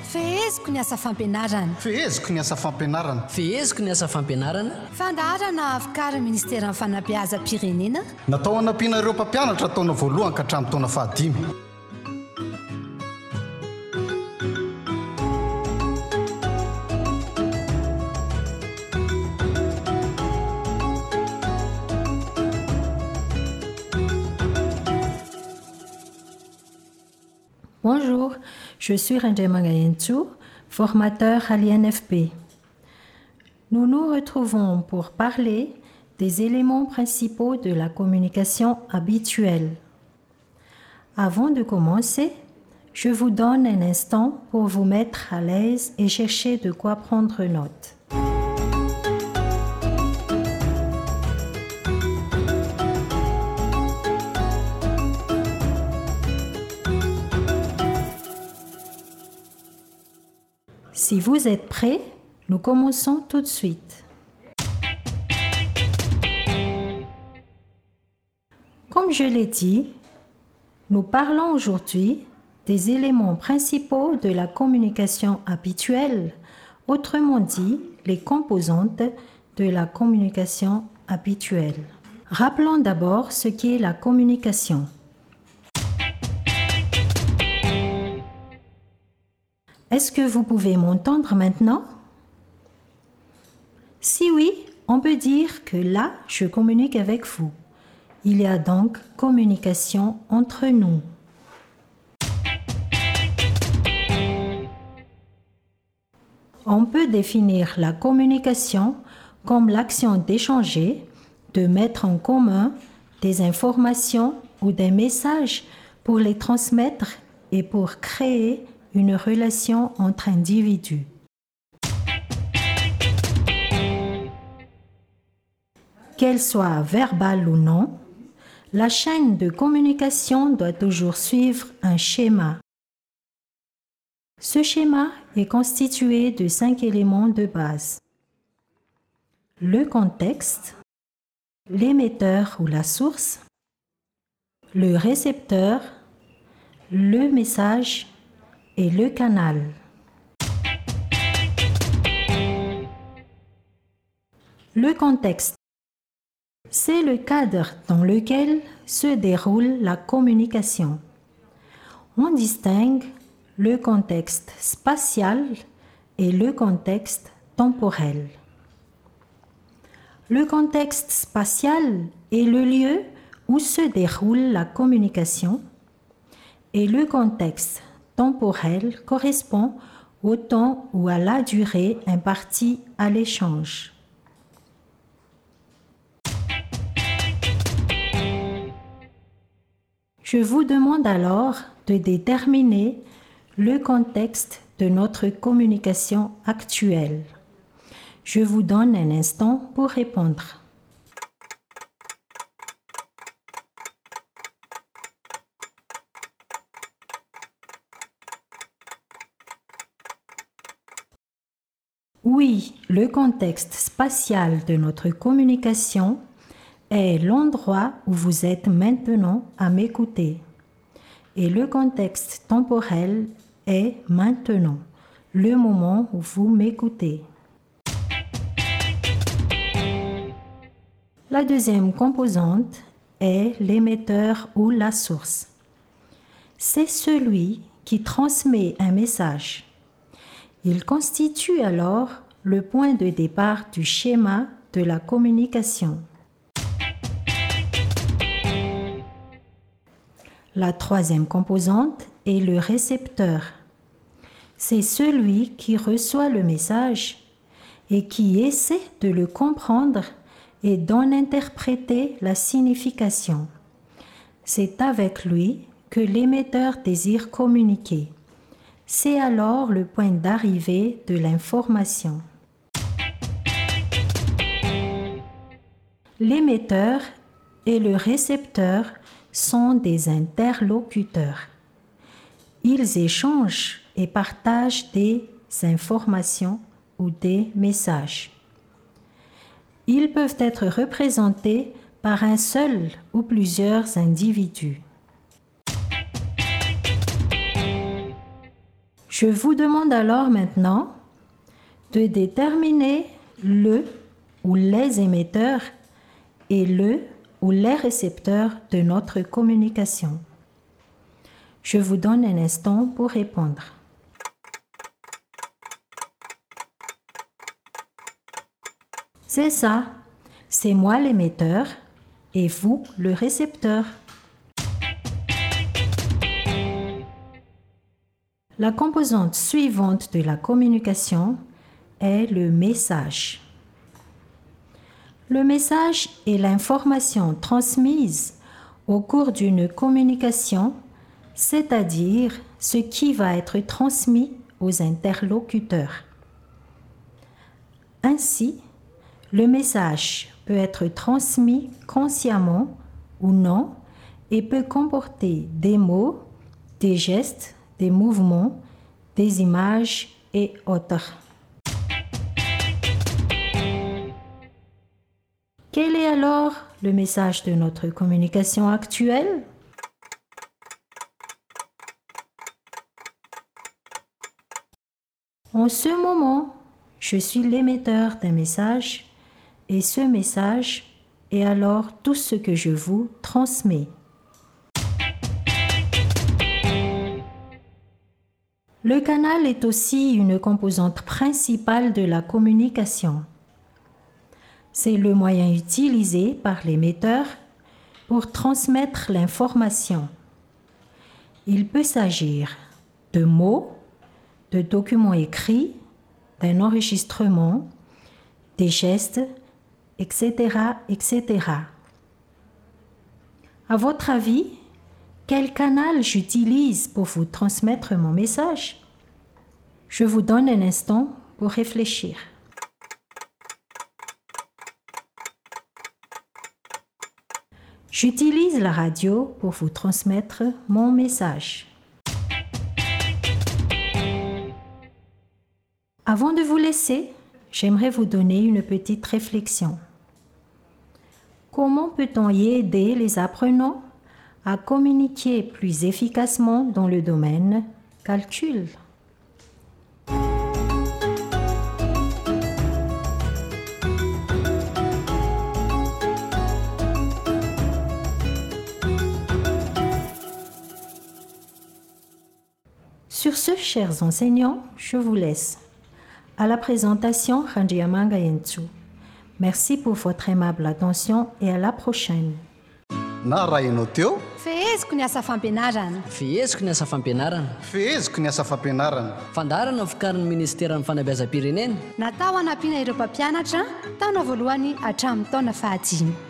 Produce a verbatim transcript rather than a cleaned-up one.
Feheziko ny asa fampianarana. Feheziko ny asa fampianarana. Feheziko ny asa fampianarana. Fandaharana avokarin'ny ministera fanabeazam-pirenena. Natao hanampiana ireo mpampianatra taona voalohany ka hatramin'ny taona fahadimy. Bonjour, je suis Rendema Gayentou, formateur à l'I N F P. Nous nous retrouvons pour parler des éléments principaux de la communication habituelle. Avant de commencer, je vous donne un instant pour vous mettre à l'aise et chercher de quoi prendre note. Si vous êtes prêts, nous commençons tout de suite. Comme je l'ai dit, nous parlons aujourd'hui des éléments principaux de la communication habituelle, autrement dit, les composantes de la communication habituelle. Rappelons d'abord ce qu'est la communication. Est-ce que vous pouvez m'entendre maintenant? Si oui, on peut dire que là, je communique avec vous. Il y a donc communication entre nous. On peut définir la communication comme l'action d'échanger, de mettre en commun des informations ou des messages pour les transmettre et pour créer une relation entre individus. Qu'elle soit verbale ou non, la chaîne de communication doit toujours suivre un schéma. Ce schéma est constitué de cinq éléments de base. Le contexte, l'émetteur ou la source, le récepteur, le message et le canal. Le contexte, c'est le cadre dans lequel se déroule la communication. On distingue le contexte spatial et le contexte temporel. Le contexte spatial est le lieu où se déroule la communication et le contexte temporel correspond au temps ou à la durée impartie à l'échange. Je vous demande alors de déterminer le contexte de notre communication actuelle. Je vous donne un instant pour répondre. Oui, le contexte spatial de notre communication est l'endroit où vous êtes maintenant à m'écouter. Et le contexte temporel est maintenant, le moment où vous m'écoutez. La deuxième composante est l'émetteur ou la source. C'est celui qui transmet un message. Il constitue alors le point de départ du schéma de la communication. La troisième composante est le récepteur. C'est celui qui reçoit le message et qui essaie de le comprendre et d'en interpréter la signification. C'est avec lui que l'émetteur désire communiquer. C'est alors le point d'arrivée de l'information. L'émetteur et le récepteur sont des interlocuteurs. Ils échangent et partagent des informations ou des messages. Ils peuvent être représentés par un seul ou plusieurs individus. Je vous demande alors maintenant de déterminer le ou les émetteurs et le ou les récepteurs de notre communication. Je vous donne un instant pour répondre. C'est ça, c'est moi l'émetteur et vous le récepteur. La composante suivante de la communication est le message. Le message est l'information transmise au cours d'une communication, c'est-à-dire ce qui va être transmis aux interlocuteurs. Ainsi, le message peut être transmis consciemment ou non et peut comporter des mots, des gestes, des mouvements, des images et autres. Quel est alors le message de notre communication actuelle? En ce moment, je suis l'émetteur d'un message et ce message est alors tout ce que je vous transmets. Le canal est aussi une composante principale de la communication. C'est le moyen utilisé par l'émetteur pour transmettre l'information. Il peut s'agir de mots, de documents écrits, d'un enregistrement, des gestes, et cetera, et cetera. À votre avis, quel canal j'utilise pour vous transmettre mon message? Je vous donne un instant pour réfléchir. J'utilise la radio pour vous transmettre mon message. Avant de vous laisser, j'aimerais vous donner une petite réflexion. Comment peut-on y aider les apprenants à communiquer plus efficacement dans le domaine calcul? Sur ce, chers enseignants, je vous laisse. À la présentation, Randiamanga Yentsu. Merci pour votre aimable attention et à la prochaine. Na raha ianao teo feheziko ny asa fampianarana fiheziko ny asa fampianarana feheziko ny asa fampianarana fandarana vokarin'ny ministera ny fanabeazam-pirenena natao hanampiana ireo mpampianatra taona voalohany hatramin'ny taona fahadimy